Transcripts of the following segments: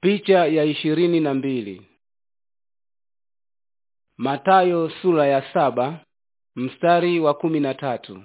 Picha ya 22. Mathayo sura ya 7 mstari wa 13.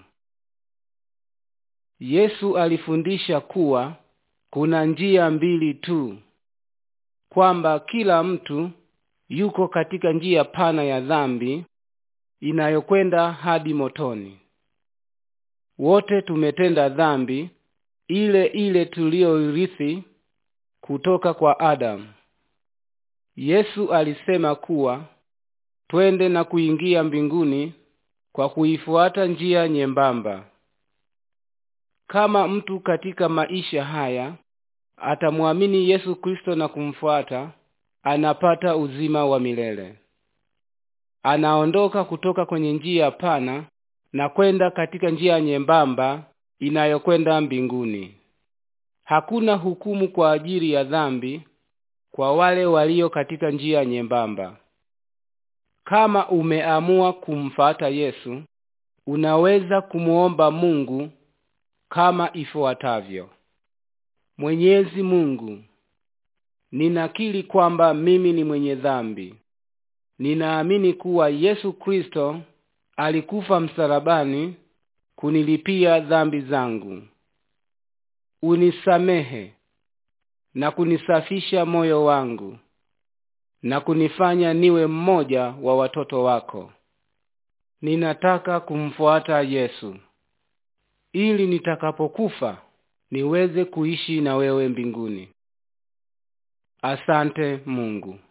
Yesu alifundisha kuwa kuna njia mbili tu, kwamba kila mtu yuko katika njia pana ya dhambi inayokwenda hadi motoni. Wote tumetenda dhambi ile tuliyoirithi kutoka kwa Adam. Yesu alisema kuwa twende na kuingia mbinguni kwa kuifuata njia nyembamba. Kama mtu katika maisha haya atamwamini Yesu Kristo na kumfuata, anapata uzima wa milele. Anaondoka kutoka kwenye njia pana na kwenda katika njia nyembamba inayokwenda mbinguni. Hakuna hukumu kwa ajili ya dhambi kwa wale walio katika njia nyembamba. Kama umeamua kumfuata Yesu, unaweza kumuomba Mungu kama ifuatavyo: Mwenyezi Mungu, ninakiri kwamba mimi ni mwenye dhambi. Ninaamini kuwa Yesu Kristo alikufa msalabani kunilipia dhambi zangu. Unisamehe na kunisafisha moyo wangu na kunifanya niwe mmoja wa watoto wako. Ninataka kumfuata Yesu ili nitakapokufa niweze kuishi na wewe mbinguni. Asante Mungu.